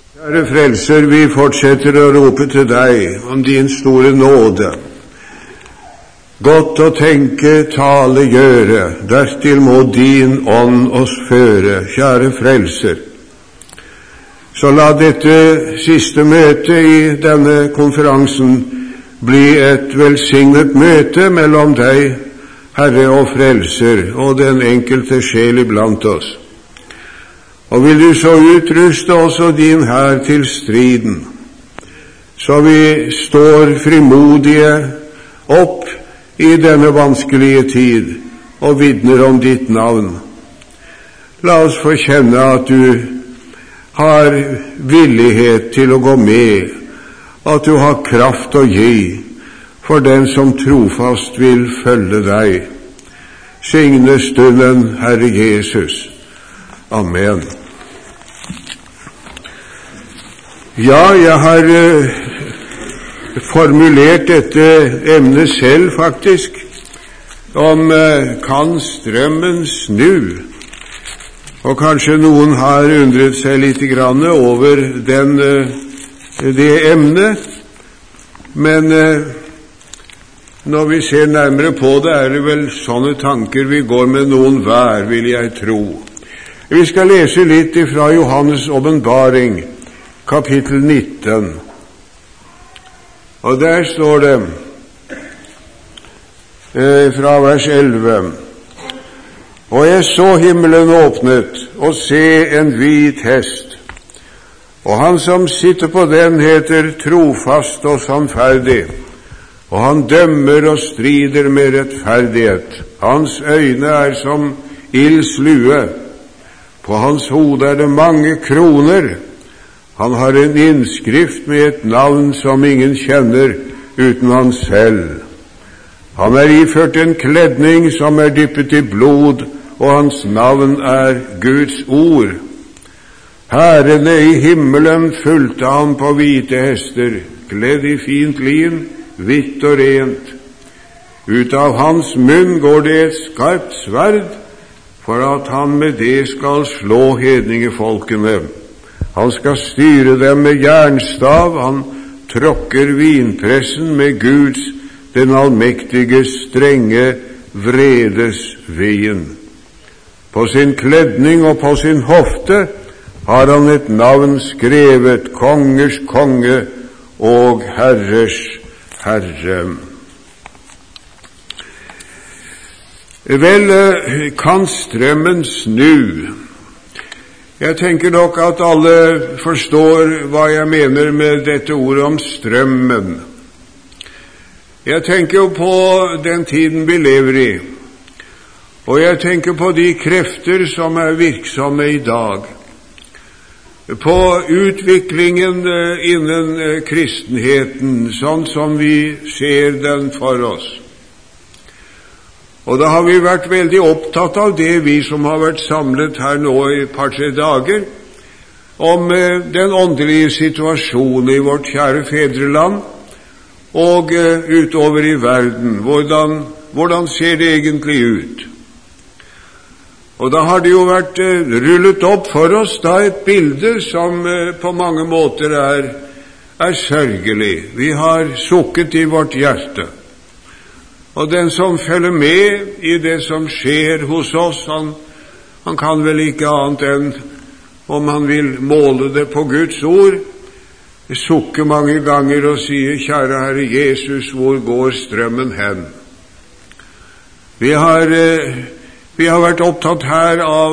Kjære Frelser, vi fortsetter å rope til deg om din store nåde. Godt å tenke, tale, gjøre, dertil må din ånd oss føre, kjære Frelser. Så la dette siste møte i denne konferansen bli et velsignet møte mellom deg, Herre og Frelser, og den enkelte sjel iblant oss. Og vil du så utruste også din hær til striden, så vi står frimodige opp i denne vanskelige tid og vitner om ditt navn. La oss få kjenne at du har villighet til å gå med, at du har kraft å gi for den som trofast vil følge deg. Signe stunden, Herre Jesus. Amen. Ja, jeg har formulert dette emnet selv, faktisk, om kan strømmen snu? Og kanskje noen har undret seg litt grann over det emnet, men når vi ser nærmere på det, er det vel sånne tanker vi går med noen hver, vil jeg tro. Vi skal lese litt fra Johannes åpenbaring, kapittel 19. Og der står det, fra vers 11. Og jeg så himmelen åpnet, og se en hvit hest. Og han som sitter på den heter trofast og sannferdig, og han dømmer og strider med rettferdighet. Hans øyne er som ilds lue. På hans hode er det mange kroner. Han har en innskrift med et navn som ingen kjenner uten han selv. Han er iført en kledning som er dyppet i blod, og hans navn er Guds ord. Hærene i himmelen fulgte ham på hvite hester, kledd i fint lin, hvitt og rent. Ut av hans munn går det et skarpt sverd, for at han med det skal slå hedningefolkene. Han skal styre dem med jernstav, han tråkker vinpressen med Guds, den allmektige, strenge vredes vin. På sin kledning og på sin hofte har han et navn skrevet, Kongers konge og Herres Herre. Vel, kan strømmen snu? Jeg tenker nok at alle forstår hva jeg mener med dette ordet om strømmen. Jeg tenker jo på den tiden vi lever i, og jeg tenker på de krefter som er virksomme i dag, på utviklingen innen kristenheten, sånn som vi ser den for oss. Og da har vi vært veldig opptatt av det, vi som har vært samlet her nå i et par-tre dager, om den åndelige situasjonen i vårt kjære fedreland og utover i verden. Hvordan ser det egentlig ut? Og da har det jo vært rullet opp for oss da et bilde som på mange måter er sørgelig. Vi har sukket i vårt hjerte. Og den som følger med i det som skjer hos oss, han kan vel ikke annet enn, om han vil måle det på Guds ord, sukke mange ganger og sier, kjære Herre Jesus, hvor går strømmen hen? Vi har vært opptatt her av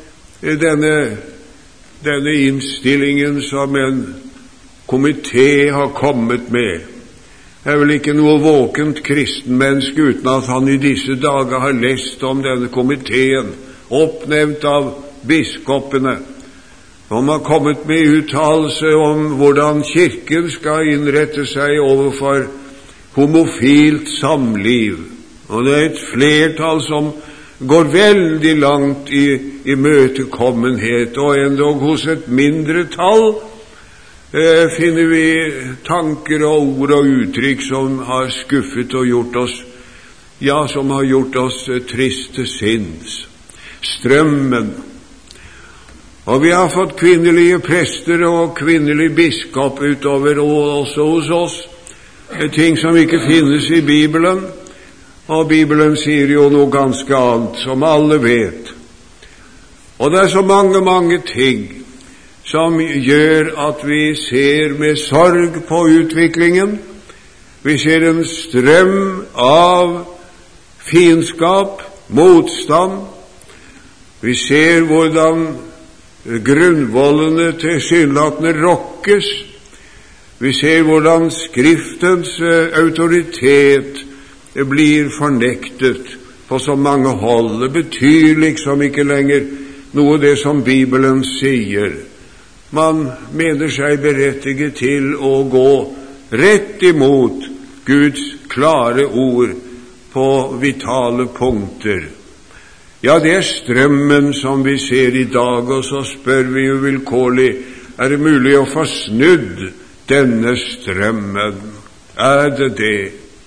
denne innstillingen som en komité har kommet med. Det er vel ikke noe våkent kristenmenneske uten at han i disse dager har lest om denne komiteen, oppnevnt av biskopene, som har kommet med uttalelse om hvordan kirken skal innrette seg overfor homofilt samliv. Og det er et flertall som går veldig langt i imøtekommenhet, og endog hos et mindretall finner vi tanker og ord og uttrykk som har skuffet og gjort oss, som har gjort oss triste sinns. Strømmen. Og vi har fått kvinnelige prester og kvinnelig biskop utover, og også hos oss. Ting som ikke finnes i Bibelen. Og Bibelen sier jo noe ganske annet, som alle vet. Og det er så mange ting som gjør at vi ser med sorg på utviklingen. Vi ser en strøm av fiendskap, motstand. Vi ser hvordan grunnvollene tilsynelatende rokkes. Vi ser hvordan Skriftens autoritet blir fornektet på så mange hold. Det betyr liksom ikke lenger noe det som Bibelen sier. Man mener seg berettiget til å gå rett imot Guds klare ord på vitale punkter. Ja, det er strømmen som vi ser i dag, og så spør vi jo vilkårlig, er det mulig å få snudd denne strømmen? Er det det?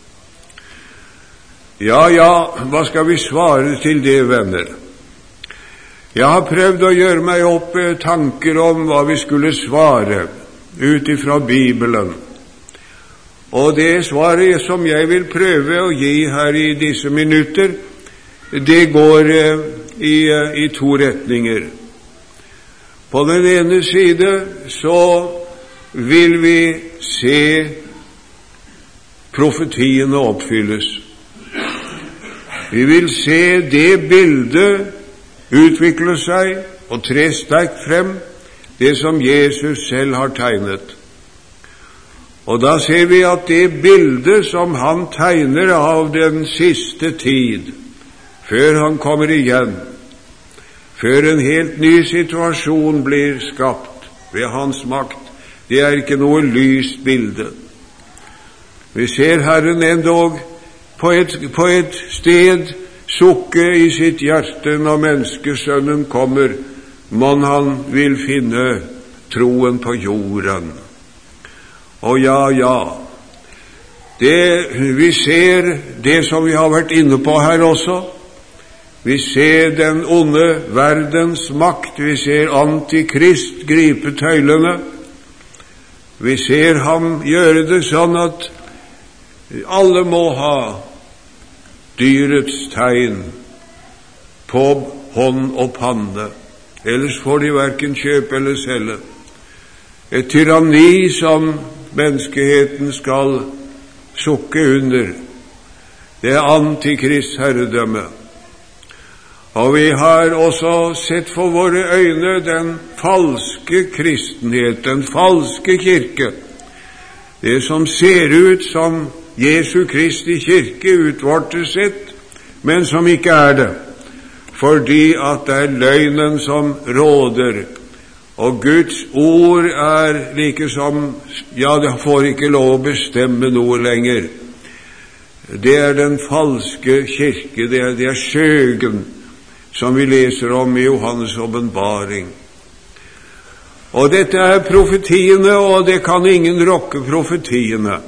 Ja, hva skal vi svare til det, venner? Jeg har prøvd å gjøre meg opp tanker om hva vi skulle svare ut ifra Bibelen. Og det svaret som jeg vil prøve å gi her i disse minutter, det går i to retninger. På den ene side så vil vi se profetiene oppfylles. Vi vil se det bildet utvikle seg og tre sterkt frem, det som Jesus selv har tegnet. Og da ser vi at det bildet som han tegner av den siste tid, før han kommer igjen, før en helt ny situasjon blir skapt ved hans makt, det er ikke noe lyst bilde. Vi ser Herren endog på et sted sukke i sitt hjerte når menneskesønnen kommer, mon han vil finne troen på jorden. Og ja, vi ser det som vi har vært inne på her også. Vi ser den onde verdens makt, vi ser Antikrist gripe tøylene. Vi ser ham gjøre det sånn at alle må ha dyrets tegn på hånd og panne, ellers får de hverken kjøpe eller selge. Et tyranni som menneskeheten skal sukke under, det er Antikrists herredømme. Og vi har også sett for våre øyne den falske kristenhet, den falske kirke, det som ser ut som Jesu Kristi kirke utvortes sett, men som ikke er det, fordi at det er løgnen som råder, og Guds ord er like som, det får ikke lov å bestemme noe lenger. Det er den falske kirke, det er skjøgen, som vi leser om i Johannes åpenbaring. Og dette er profetiene, og det kan ingen rokke profetiene.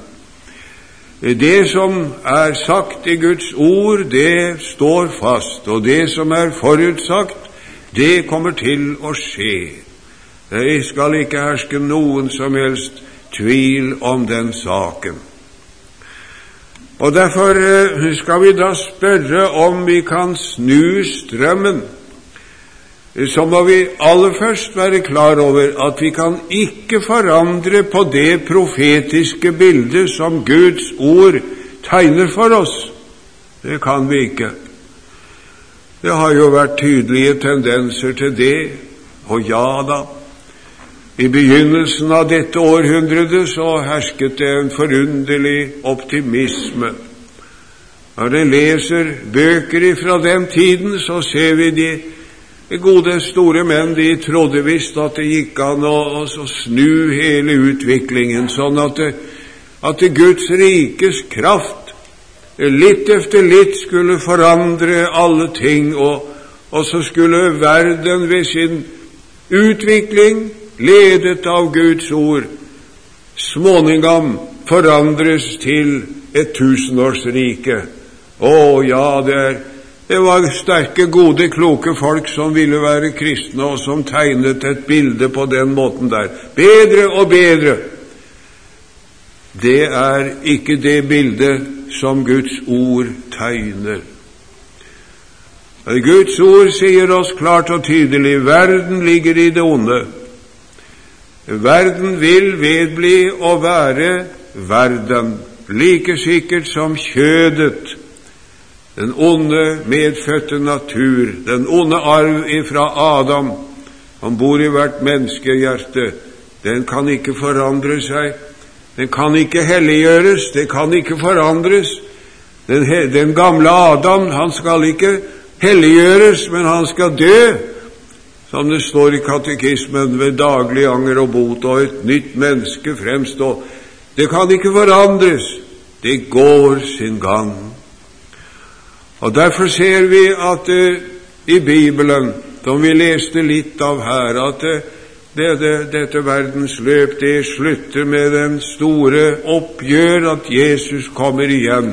Det som er sagt i Guds ord, det står fast, og det som er forutsagt, det kommer til å skje. Det skal ikke herske noen som helst tvil om den saken. Og derfor skal vi da spørre om vi kan snu strømmen. Så må vi aller først være klar over at vi kan ikke forandre på det profetiske bildet som Guds ord tegner for oss. Det kan vi ikke. Det har jo vært tydelige tendenser til det, og ja da. I begynnelsen av dette århundret så hersket det en forunderlig optimisme. Når jeg leser bøker fra den tiden, så ser vi de gode store menn, de trodde visst at det gikk an å snu hele utviklingen, sånn at Guds rikes kraft litt efter litt skulle forandre alle ting, og så skulle verden ved sin utvikling, ledet av Guds ord, småningom forandres til et 1000-årsrike. Ja, Det var sterke, gode, kloke folk som ville være kristne, og som tegnet et bilde på den måten der. Bedre og bedre. Det er ikke det bildet som Guds ord tegner. Guds ord sier oss klart og tydelig, verden ligger i det onde. Verden vil vedbli å være verden, like sikkert som kjødet, den onde medfødte natur, den onde arv ifra Adam, som bor i hvert menneskehjerte. Den kan ikke forandre seg, den kan ikke helliggjøres, det kan ikke forandres. Den gamle Adam, han skal ikke helliggjøres, men han skal dø, som det står i katekismen, ved daglig anger og bot, og et nytt menneske fremstå. Det kan ikke forandres, det går sin gang. Og derfor ser vi at i Bibelen, som vi leste litt av her, at dette verdensløp, det slutter med den store oppgjør at Jesus kommer igjen.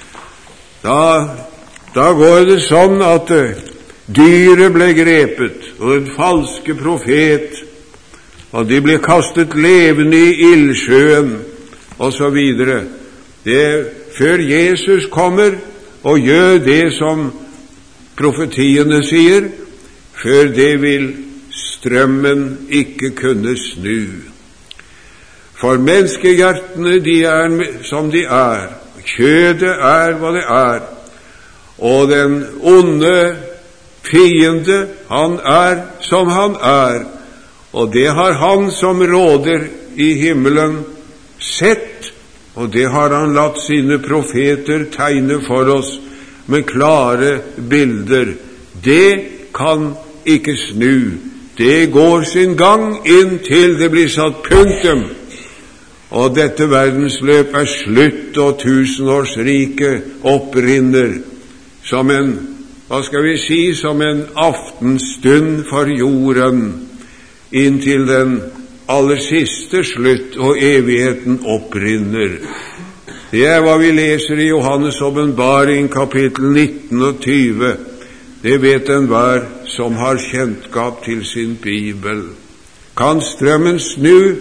Da går det sånn at dyret ble grepet, og den falske profet, og de ble kastet levende i ildsjøen, og så videre. Før Jesus kommer og gjør det som profetiene sier, før det vil strømmen ikke kunne snu. For menneskehjertene, de er som de er. Kjødet er hva det er. Og den onde fiende, han er som han er. Og det har han som råder i himmelen sett, og det har han latt sine profeter tegne for oss med klare bilder. Det kan ikke snu. Det går sin gang inntil det blir satt punktum. Og dette verdensløp er slutt, og tusenårsriket opprinner som en, som en aftenstund for jorden, inntil den aller siste slutt, og evigheten opprinner. Det er hva vi leser i Johannes åpenbaring, kapittel 19 og 20. Det vet enhver som har kjennskap til sin Bibel. Kan strømmen snu?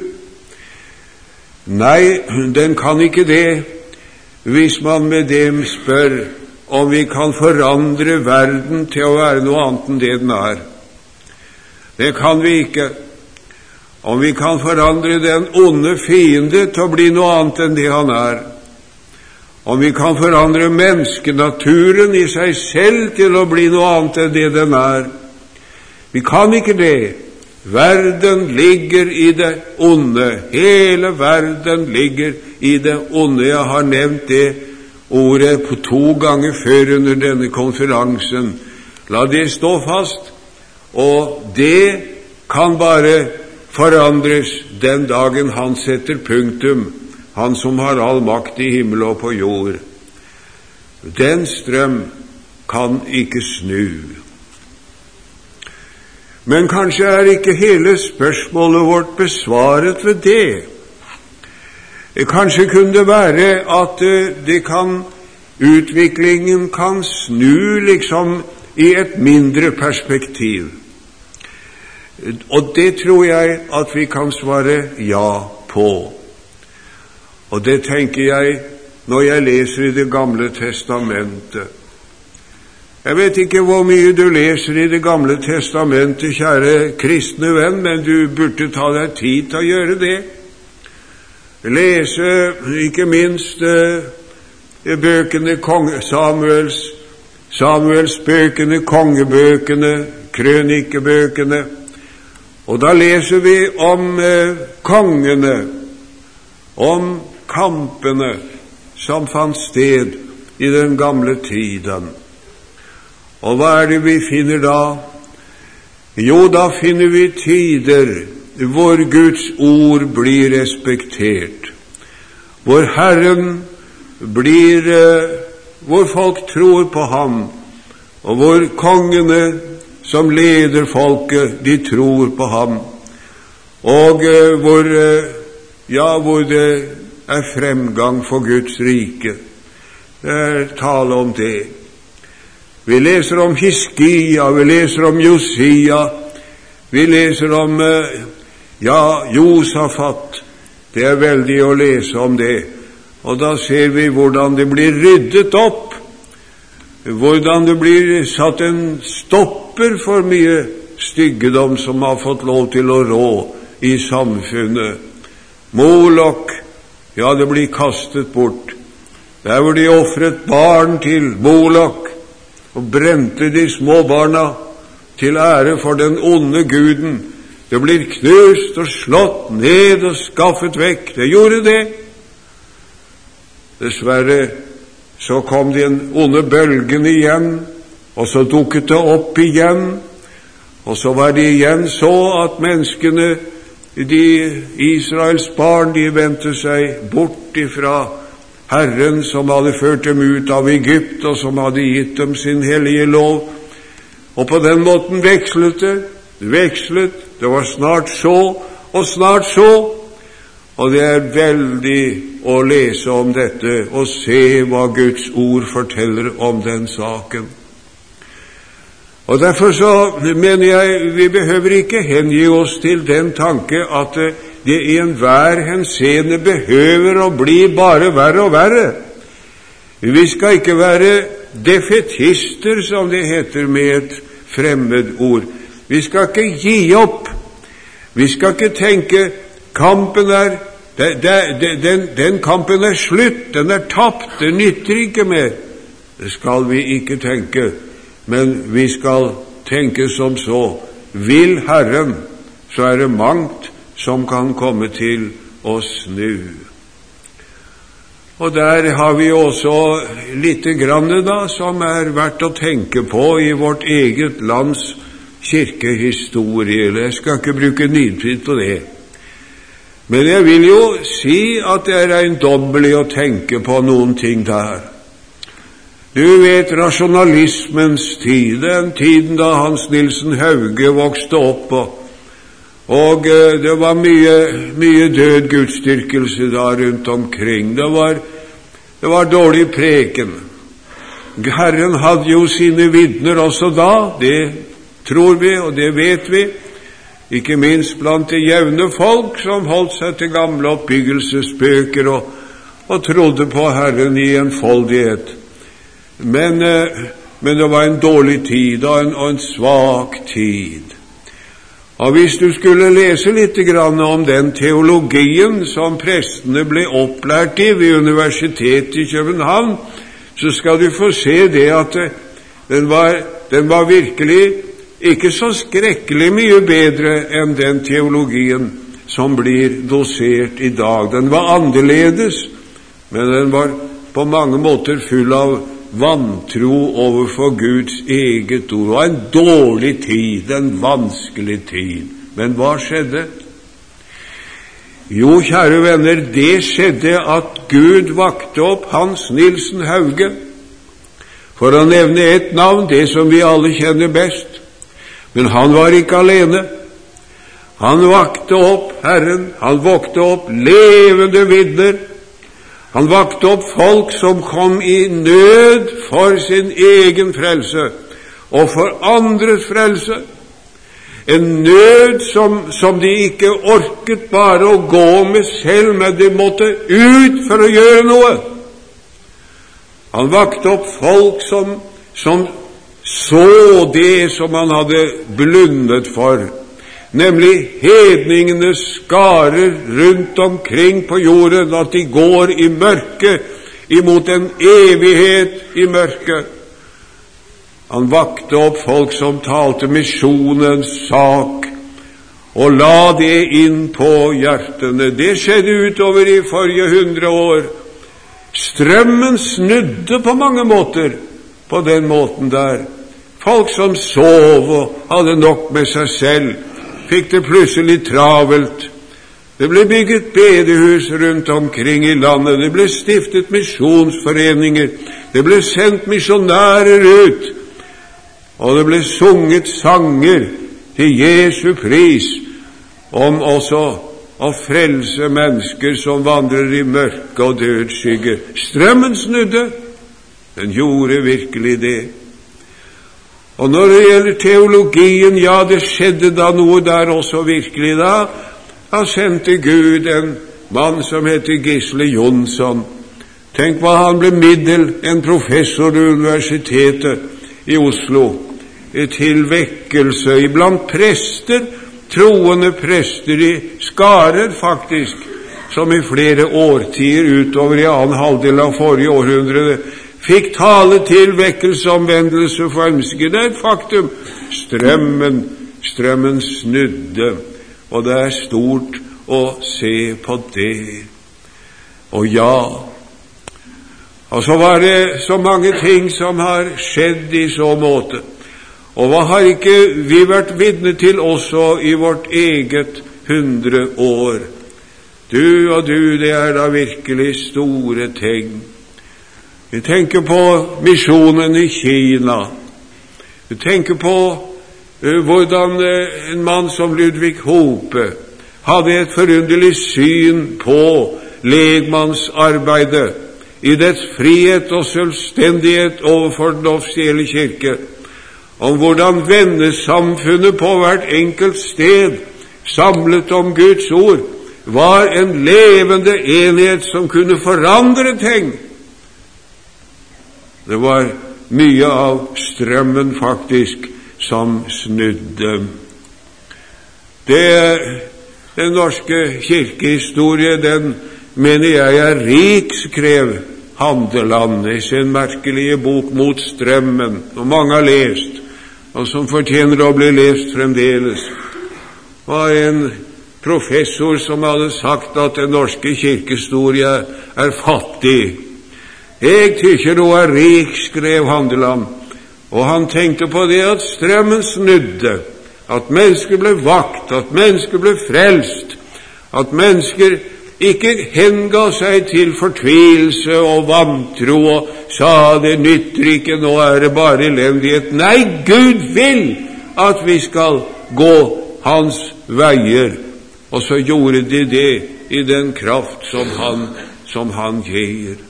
Nei, den kan ikke det, hvis man med dem spør om vi kan forandre verden til å være noe annet enn det den er. Det kan vi ikke. Om vi kan forandre den onde fiende til å bli noe annet enn det han er. Om vi kan forandre menneskenaturen i seg selv til å bli noe annet enn det den er. Vi kan ikke det. Verden ligger i det onde. Hele verden ligger i det onde. Jeg har nevnt det ordet på 2 ganger før under denne konferansen. La det stå fast. Og det kan bare forandres den dagen han setter punktum, han som har all makt i himmel og på jord. Den strøm kan ikke snu. Men kanskje er ikke hele spørsmålet vårt besvaret ved det. Kanskje kunne det være at utviklingen kan snu liksom i et mindre perspektiv. Og det tror jeg at vi kan svare ja på. Og det tenker jeg når jeg leser i Det gamle testamentet. Jeg vet ikke hvor mye du leser i Det gamle testamentet, kjære kristne venn, men du burde ta deg tid til å gjøre det. Lese ikke minst bøkene Samuels bøkene, kongebøkene, krønikebøkene. Og da leser vi om kongene, om kampene som fant sted i den gamle tiden. Og hva er det vi finner da? Jo, da finner vi tider hvor Guds ord blir respektert, hvor Herren blir, hvor folk tror på ham, og hvor kongene som leder folket, de tror på ham, og hvor det er fremgang for Guds rike. Det er tale om det. Vi leser om Hiskia, vi leser om Josia, vi leser om Josafat. Det er veldig å lese om det. Og da ser vi hvordan det blir ryddet opp, hvordan det blir satt en stopper for mye styggedom som har fått lov til å rå i samfunnet. Molok, ja, det blir kastet bort. Der hvor de offret barn til Molok og brente de små barna til ære for den onde guden, det blir knust og slått ned og skaffet vekk. Det gjorde det. Dessverre så kom den onde bølgen igjen, og så dukket det opp igjen, og så var det igjen så at menneskene, de Israels barn, de vendte seg bort ifra Herren som hadde ført dem ut av Egypt, og som hadde gitt dem sin hellige lov. Og på den måten vekslet det. Det var snart så, og snart så. Og det er veldig å lese om dette, og se hva Guds ord forteller om den saken. Og derfor så mener jeg, vi behøver ikke hengi oss til den tanke at det i enhver henseende behøver å bli bare verre og verre. Vi skal ikke være defetister, som det heter med et fremmed ord. Vi skal ikke gi opp. Vi skal ikke tenke kampen den kampen er slutt, den er tapt, det nytter ikke mer. Det skal vi ikke tenke, men vi skal tenke som så: vil Herren, så er det mangt som kan komme til å snu. Og der har vi også litt grann da, som er verdt å tenke på i vårt eget lands kirkehistorie. Jeg skal ikke bruke nitid på det. Men jeg vil jo si at det er eiendommelig å tenke på noen ting der. Du vet, rasjonalismens tid, den tiden da Hans Nilsen Hauge vokste opp, og det var mye død gudstyrkelse da rundt omkring. Det var dårlig preken. Herren hadde jo sine vitner også da, det tror vi, og det vet vi, ikke minst blant de jevne folk som holdt seg til gamle oppbyggelsesbøker og trodde på Herren i enfoldighet. Men det var en dårlig tid og en svak tid. Og hvis du skulle lese litt grann om den teologien som prestene ble opplært i ved Universitetet i København, så skal du få se det at den var virkelig ikke så skrekkelig mye bedre enn den teologien som blir dosert i dag. Den var annerledes, men den var på mange måter full av vantro overfor Guds eget ord. Det var en dårlig tid, en vanskelig tid. Men hva skjedde? Jo, kjære venner, det skjedde at Gud vakte opp Hans Nilsen Hauge, for å nevne et navn, det som vi alle kjenner best. Men han var ikke alene. Han vakte opp Herren, han vakte opp levende vitner. Han vakte opp folk som kom i nød for sin egen frelse og for andres frelse. En nød som de ikke orket bare å gå med selv, men de måtte ut for å gjøre noe. Han vakte opp folk som så det som han hadde blundet for, nemlig hedningenes skarer rundt omkring på jorden, at de går i mørket, imot en evighet i mørket. Han vakte opp folk som talte misjonens sak, og la det inn på hjertene. Det skjedde utover i forrige 100 år. Strømmen snudde på mange måter på den måten der. Folk som sov og hadde nok med seg selv, fikk det plutselig travelt. Det ble bygget bedehus rundt omkring i landet, det ble stiftet misjonsforeninger, det ble sendt misjonærer ut, og det ble sunget sanger til Jesu pris om også å frelse mennesker som vandrer i mørke og dødsskygge. Strømmen snudde, den gjorde virkelig det. Og når det gjelder teologien, ja, det skjedde da noe der også virkelig da. Da sendte Gud en mann som heter Gisle Jonsson. Tenk hva han ble en professor ved universitetet i Oslo, til vekkelse iblant prester, troende prester i skarer faktisk, som i flere årtier utover i annen halvdel av forrige århundre fikk tale til vekkelse og omvendelse for ønsker. Det er et faktum. Strømmen snudde, og det er stort å se på det. Og ja, og så var det så mange ting som har skjedd i så måte. Og hva har ikke vi vært vitne til også i vårt eget 100 år? Du og du, det er da virkelig store ting. Vi tenker på misjonen i Kina. Vi tenker på hvordan en mann som Ludvig Hope hadde et forunderlig syn på legmannsarbeidet i dets frihet og selvstendighet overfor den offisielle kirke, om hvordan vennesamfunnet på hvert enkelt sted, samlet om Guds ord, var en levende enhet som kunne forandre ting. Det var mye av strømmen faktisk som snudde. Den norske kirkehistorie, den mener jeg er rik, skrev Handeland i sin merkelige bok Mot strømmen, som mange har lest, og som fortjener å bli lest fremdeles. Var en professor som hadde sagt at den norske kirkehistorie er fattig. Jeg tykker nå er rik, skrev Handeland, og han tenkte på det at strømmen snudde, at mennesker ble vakt, at mennesker ble frelst, at mennesker ikke henga seg til fortvilelse og vantro og sa det nytter ikke, nå er det bare elendighet. Nei, Gud vil at vi skal gå hans veier, og så gjorde de det i den kraft som han gir.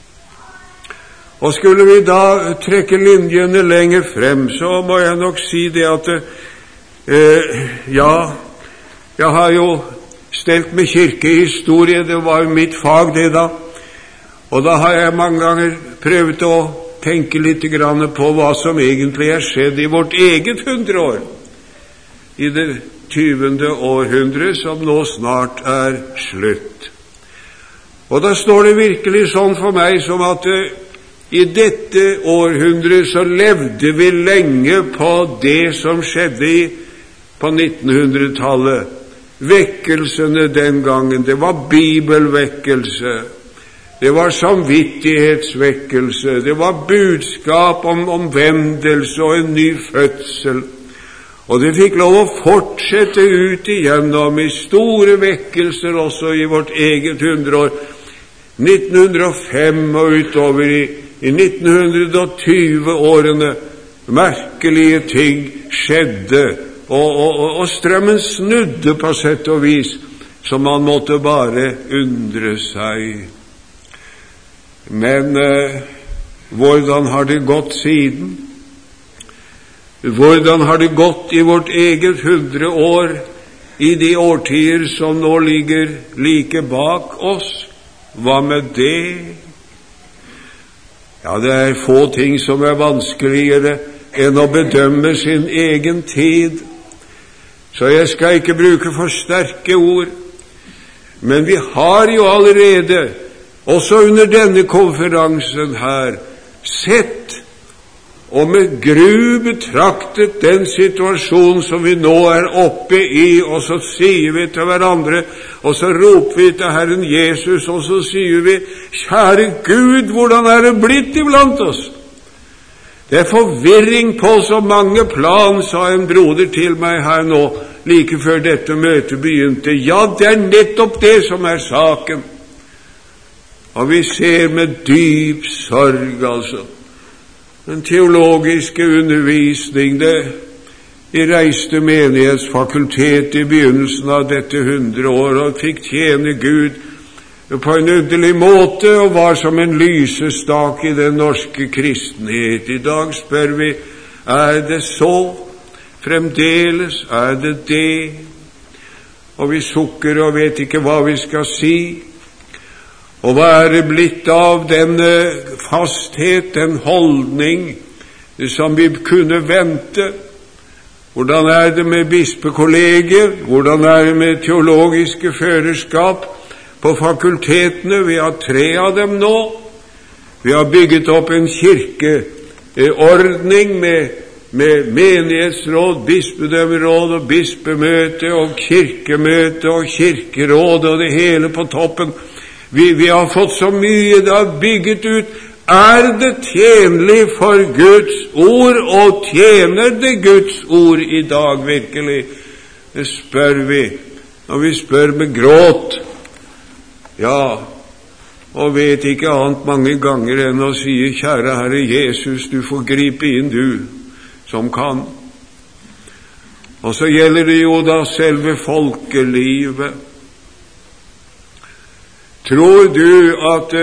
Og skulle vi da trekke linjene lenger frem, så må jeg nok si det at jeg har jo stelt med kirkehistorie, det var jo mitt fag det da, og da har jeg mange ganger prøvd å tenke litt grann på hva som egentlig er skjedd i vårt eget 100 år, i det 20. århundre som nå snart er slutt. Og da står det virkelig sånn for meg som at i dette århundre så levde vi lenge på det som skjedde på 1900-tallet. Vekkelsene den gangen, det var bibelvekkelse, det var samvittighetsvekkelse, det var budskap om omvendelse og en ny fødsel. Og det fikk lov å fortsette ut igjennom i store vekkelser også i vårt eget 100 år. 1905 og utover i 1920-årene merkelige ting skjedde, og strømmen snudde på sett og vis, så man måtte bare undre seg. Men hvordan har det gått siden? Hvordan har det gått i vårt eget 100 år, i de årtier som nå ligger like bak oss? Hva med det? Ja, det er få ting som er vanskeligere enn å bedømme sin egen tid. Så jeg skal ikke bruke for sterke ord. Men vi har jo allerede, også under denne konferansen her, sett og med gru betraktet den situasjon som vi nå er oppe i, og så sier vi til hverandre, og så roper vi til Herren Jesus, og så sier vi, kjære Gud, hvordan er det blitt iblant oss? Det er forvirring på så mange plan, sa en broder til meg her nå, like før dette møtet begynte. Ja, det er nettopp det som er saken. Og vi ser med dyp sorg, altså. Den teologiske undervisning, jeg reiste menighetsfakultet i begynnelsen av dette 100 år, og fikk tjene Gud på en underlig måte, og var som en lysestak i den norske kristenhet. I dag spør vi, det så? Fremdeles det? Og vi sukker og vet ikke hva vi skal si. Og hva det blitt av denne fasthet, den holdning som vi kunne vente? Hvordan det med bispekollegier? Hvordan det med teologiske førerskap på fakultetene? Vi har 3 av dem nå. Vi har bygget opp en kirkeordning med menighetsråd, bispedømmeråd og bispemøte og kirkemøte og kirkeråd og det hele på toppen. Vi har fått så mye, det har bygget ut. Det tjenlig for Guds ord, og tjener det Guds ord i dag virkelig? Det spør vi, og vi spør med gråt. Ja, og vet ikke annet mange ganger enn å si, kjære Herre Jesus, du får gripe inn, du som kan. Og så gjelder det jo da selve folkelivet. Tror du at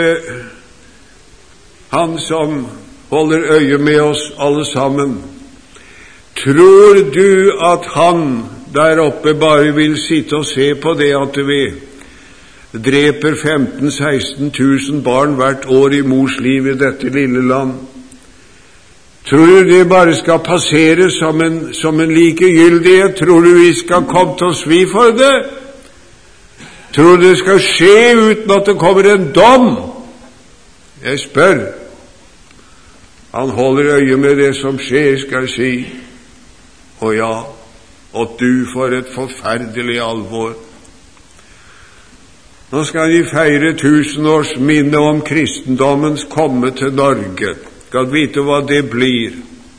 han som holder øye med oss alle sammen, tror du at han der oppe bare vil sitte og se på det at vi dreper 15-16 000 barn hvert år i mors liv i dette lille land? Tror du det bare skal passere som en likegyldighet? Tror du vi skal komme til å svi for det? Tror du det skal skje uten at det kommer en dom? Jeg spør. Han holder øye med det som skjer, skal jeg si. Og ja, og du får et forferdelig alvor. Nå skal vi feire 1000-års minne om kristendommens komme til Norge. Skal vite hva det blir.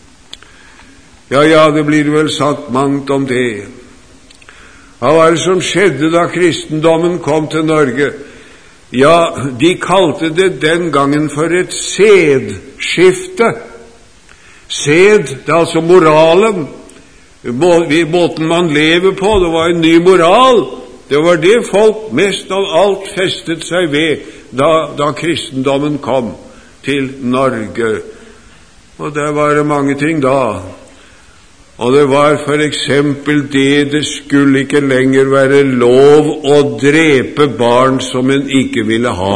Ja, det blir vel sagt mangt om det. Hva var det som skjedde da kristendommen kom til Norge? Ja, de kalte det den gangen for et sædskifte. Sæd, det er altså moralen. Måten man lever på, det var en ny moral. Det var det folk mest av alt festet seg ved da kristendommen kom til Norge. Og der var det mange ting da. Og det var for eksempel det skulle ikke lenger være lov å drepe barn som en ikke ville ha.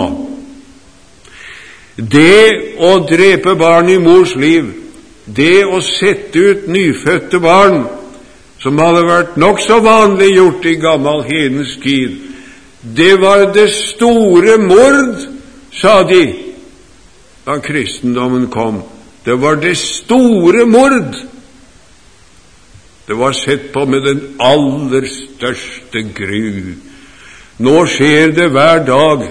Det å drepe barn i mors liv, det å sette ut nyfødte barn, som hadde vært nok så vanlig gjort i gammel hedens tid, det var det store mord, sa de, da kristendommen kom. Det var det store mord. Det var sett på med den aller største gru. Nå skjer det hver dag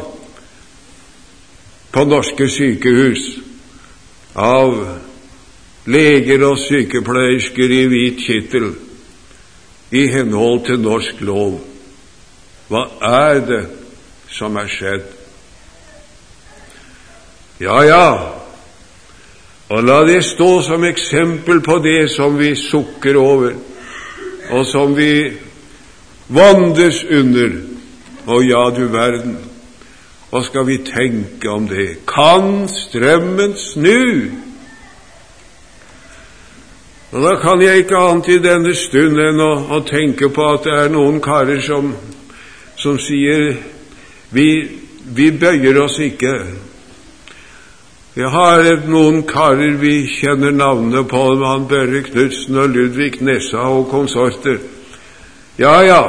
på norske sykehus av leger og sykepleiersker i hvit kittel i henhold til norsk lov. Hva det som skjedd? Ja, og la det stå som eksempel på det som vi sukker over, og som vi vandes under. Og ja, du verden, hva skal vi tenke om det? Kan strømmen snu? Og da kan jeg ikke annet i denne stund enn å tenke på at det noen karer som sier, vi bøyer oss ikke. Vi har noen karer vi kjenner navnet på, han Børre Knudsen og Ludvig Nessa og konsorter. Ja,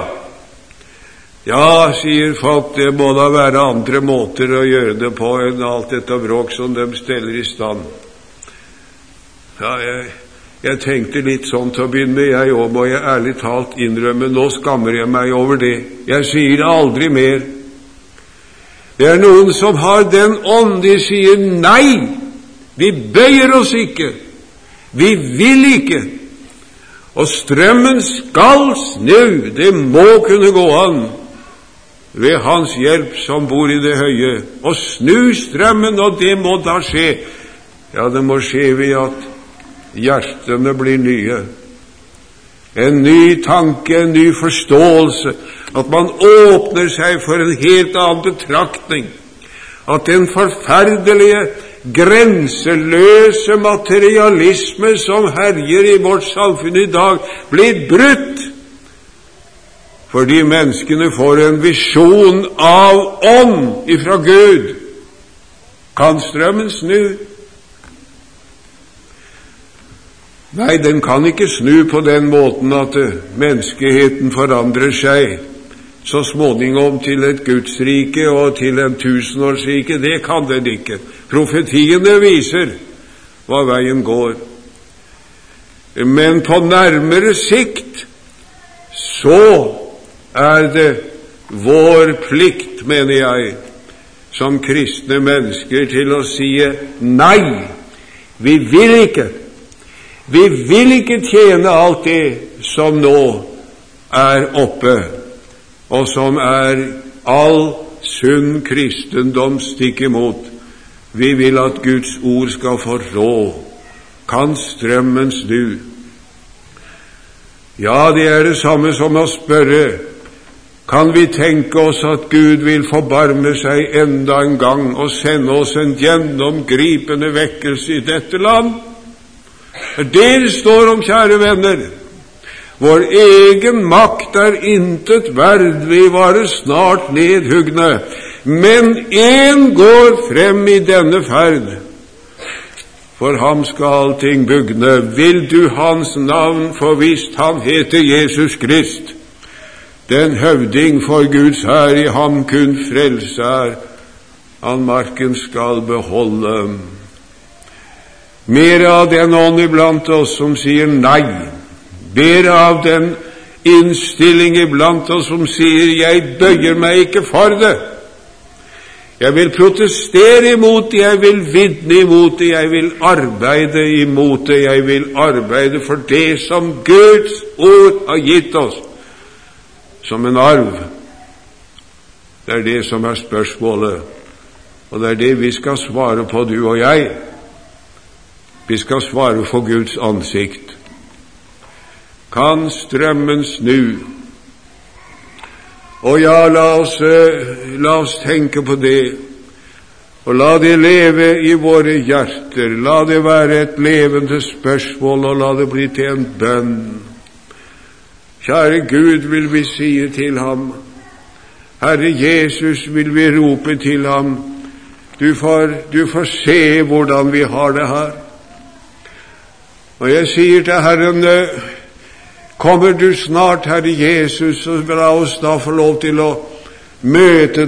sier folk, det må da være andre måter å gjøre det på enn alt dette bråk som de steller i stand. Ja, jeg tenkte litt sånn til å begynne med, jeg også, må jeg ærlig talt innrømme, nå skammer jeg meg over det. Jeg sier det aldri mer. Det noen som har den ånd, de sier nei, vi bøyer oss ikke, vi vil ikke, og strømmen skal snu, det må kunne gå an, ved hans hjelp som bor i det høye, og snu strømmen, og det må da skje. Ja, det må skje ved at hjertene blir nye. En ny tanke, en ny forståelse, at man åpner seg for en helt annen betraktning, at den forferdelige grenseløse materialisme som herjer i vårt samfunn i dag, blir brutt. Fordi menneskene får en visjon av ånd ifra Gud. Kan strømmen snu? Nei, den kan ikke snu på den måten at menneskeheten forandrer seg så småningom til et Gudsrike og til en tusenårsrike. Det kan den ikke. Profetiene viser hva veien går. Men på nærmere sikt så er det vår plikt, mener jeg, som kristne mennesker til å si nei. Vi vil ikke. Vi vil ikke tjene alt det som nå er oppe, og som er all sunn kristendom stikk imot. Vi vil at Guds ord skal få råd. Kan strømmen snu? Ja, det er det samme som å spørre, kan vi tenke oss at Gud vil forbarme seg enda en gang og sende oss en gjennomgripende vekkelse i dette land? Det står om, kjære venner. Vår egen makt er intet verd, vi var snart nedhugne. Men en går frem i denne ferd. For ham skal allting bugne. Vil du hans navn, for visst han heter Jesus Krist. Den høvding for Guds hær, i ham kun frelse er. Han marken skal beholde. Mer av den ånd iblant oss som sier nei. Mer av den innstilling iblant oss som sier, jeg bøyer meg ikke for det. Jeg vil protestere imot det, jeg vil vitne imot det, jeg vil arbeide imot det, jeg vil arbeide for det som Guds ord har gitt oss som en arv. Det er det som er spørsmålet, og det er det vi skal svare på, du og jeg. Vi skal svare for Guds ansikt. Kan strømmen snu? Og ja, la oss tenke på det, og la det leve i våre hjerter. La det være et levende spørsmål, og la det bli til en bønn. Kjære Gud, vil vi si til ham. Herre Jesus, vil vi rope til ham. Du får se hvordan vi har det her. Og jeg sier til Herren, kommer du snart, Herre Jesus, så la oss da få lov til å møte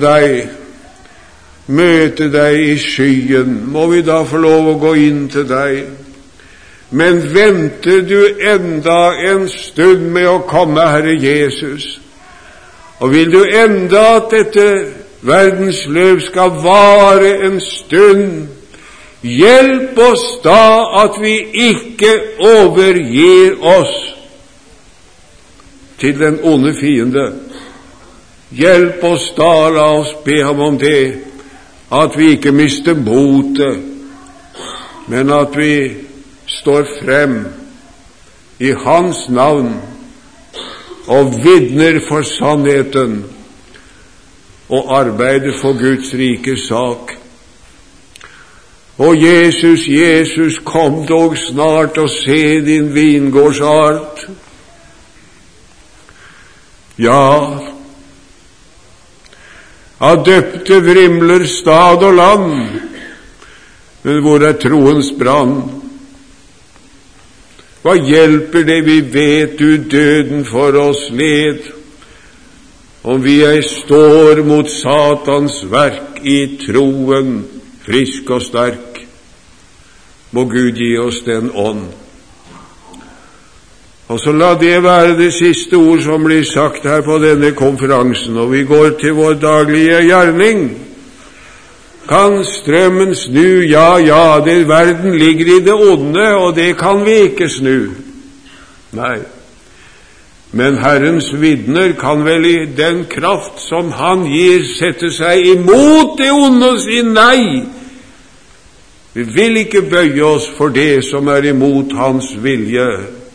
deg i skyen. Må vi da få lov å gå inn til deg. Men venter du enda en stund med å komme, Herre Jesus? Og vil du enda at dette verdens løp skal vare en stund? Hjelp oss da at vi ikke overgir oss til den onde fiende. Hjelp oss da, la oss be ham om det, at vi ikke mister motet, men at vi står frem i hans navn og vitner for sannheten og arbeider for Guds rike sak. Og Jesus, Jesus, kom dog snart og se din vingårdsart. Ja, av døpte vrimler stad og land, men hvor er troens brann? Hva hjelper det vi vet du døden for oss led, om vi står mot Satans verk i troen, frisk og sterk? Må Gud gi oss den ånd. Og så la det være det siste ord som blir sagt her på denne konferansen, og vi går til vår daglige gjerning. Kan strømmen snu? Ja, det verden ligger i det onde, og det kan vi ikke snu. Nei. Men Herrens vitner kan vel i den kraft som han gir, sette seg imot det onde og si nei. Vi vil ikke bøye oss for det som er imot hans vilje.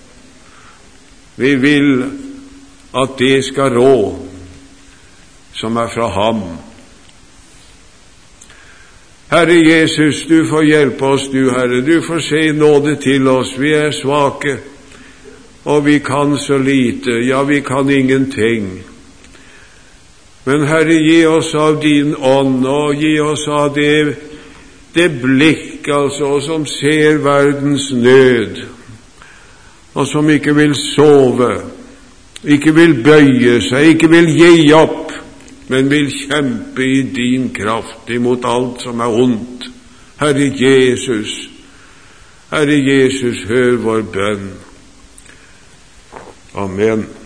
Vi vil at det skal rå som er fra ham. Herre Jesus, du får hjelpe oss, du Herre. Du får se nåde til oss. Vi er svake, og vi kan så lite. Ja, vi kan ingenting. Men Herre, gi oss av din ånd, og gi oss av det blikk, altså, som ser verdens nød, og som ikke vil sove, ikke vil bøye seg, ikke vil gi opp, men vil kjempe i din kraft imot alt som er ondt. Herre Jesus, hør vår bønn. Amen.